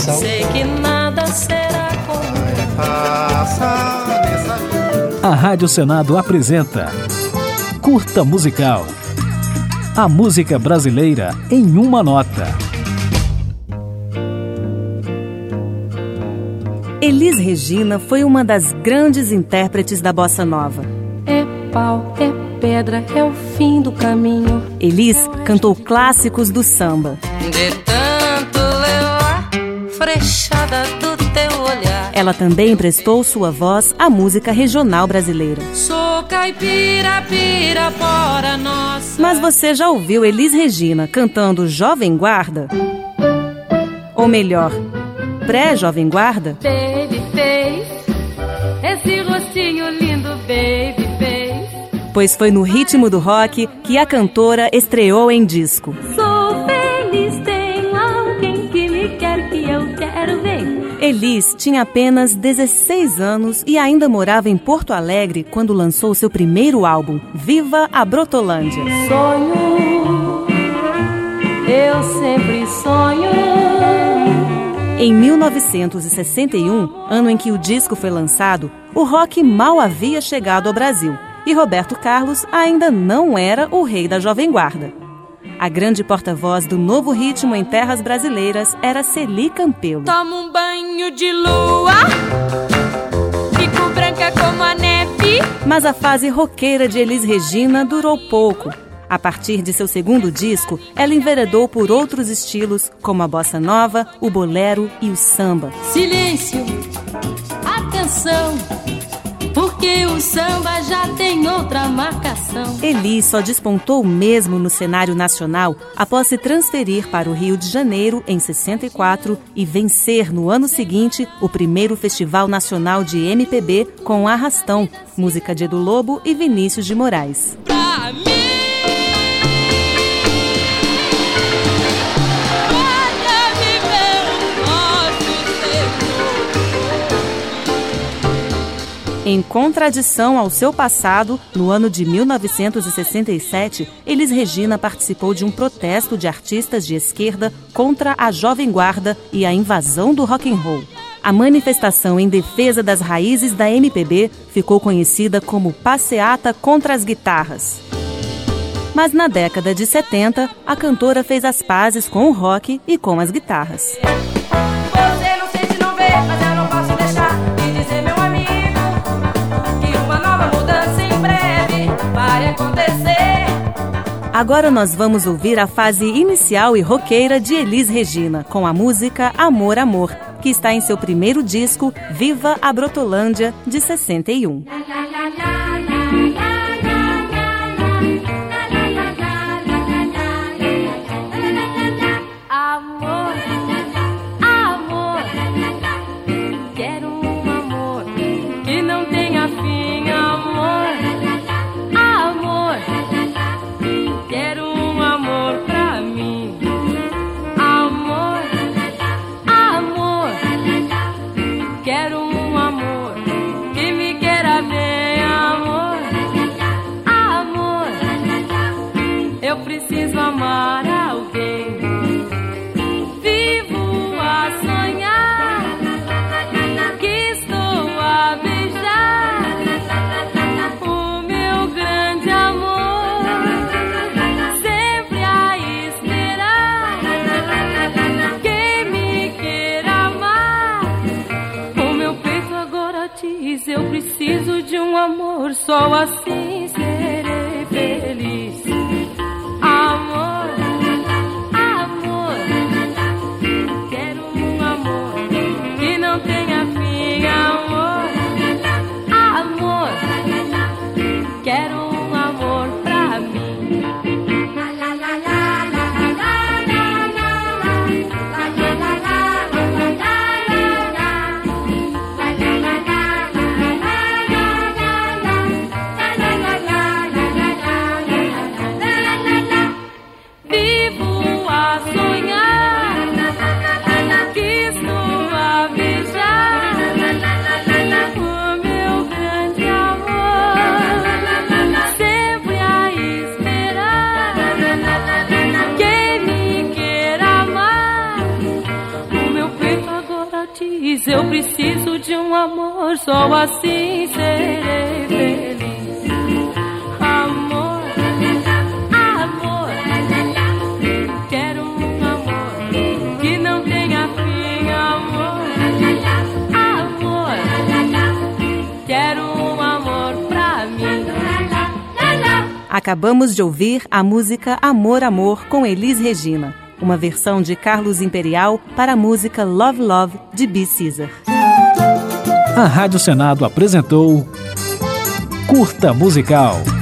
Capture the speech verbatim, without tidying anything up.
coração. Sei que nada será como passa nessa vida. A Rádio Senado apresenta Curta Musical. A música brasileira em uma nota. Elis Regina foi uma das grandes intérpretes da bossa nova. É pau, é pedra, é o fim do caminho. Elis cantou clássicos do samba. De tanto levar frechada do teu olhar. Ela também emprestou sua voz à música regional brasileira. Sou caipira, pira, fora nossa. Mas você já ouviu Elis Regina cantando Jovem Guarda? Ou melhor, pré-Jovem Guarda? Baby face, esse rostinho lindo, baby face. Pois foi no ritmo do rock que a cantora estreou em disco. Sou feliz, tem alguém que me quer, que eu quero ver. Elis tinha apenas dezesseis anos e ainda morava em Porto Alegre quando lançou seu primeiro álbum, Viva a Brotolândia. Sonho, eu sempre sonho. Em mil novecentos e sessenta e um, ano em que o disco foi lançado, o rock mal havia chegado ao Brasil e Roberto Carlos ainda não era o rei da Jovem Guarda. A grande porta-voz do novo ritmo em terras brasileiras era Celi Campelo. Tomo um banho de lua, fico branca como a neve. Mas a fase roqueira de Elis Regina durou pouco. A partir de seu segundo disco, ela enveredou por outros estilos, como a bossa nova, o bolero e o samba. Silêncio, atenção, porque o samba já tem outra marcação. Elis só despontou mesmo no cenário nacional após se transferir para o Rio de Janeiro em sessenta e quatro e vencer no ano seguinte o primeiro Festival Nacional de M P B com Arrastão, música de Edu Lobo e Vinícius de Moraes. Pra mim, em contradição ao seu passado, no ano de mil novecentos e sessenta e sete, Elis Regina participou de um protesto de artistas de esquerda contra a Jovem Guarda e a invasão do rock and roll. A manifestação em defesa das raízes da M P B ficou conhecida como Passeata contra as Guitarras. Mas na década de setenta, a cantora fez as pazes com o rock e com as guitarras. você não sente, não vê, mas eu não posso deixar de dizer, meu amigo, que uma nova mudança em breve vai acontecer. Agora nós vamos ouvir a fase inicial e roqueira de Elis Regina, com a música Amor, Amor, que está em seu primeiro disco, Viva a Brotolândia, de sessenta e um. Amor, amor, quero um amor que não tenha fim. Amor, amor, quero um amor pra mim. Amor, amor, quero um amor que me queira bem. Amor, amor, eu preciso amar alguém. Vivo a sonhar que estou a beijar o meu grande amor, sempre a esperar quem me queira amar. O meu peito agora diz, eu preciso de um amor, só assim serei feliz. Amor, amor, quero um amor que não tenha fim. Amor, amor, quero um amor pra mim. feliz. Eu preciso de um amor, só assim serei feliz. Amor, amor, quero um amor que não tenha fim. Amor, amor, quero um amor pra mim. Acabamos de ouvir a música Amor, Amor, com Elis Regina, uma versão de Carlos Imperial para a música Love, Love, de B. Ceasar. A Rádio Senado apresentou Curta Musical.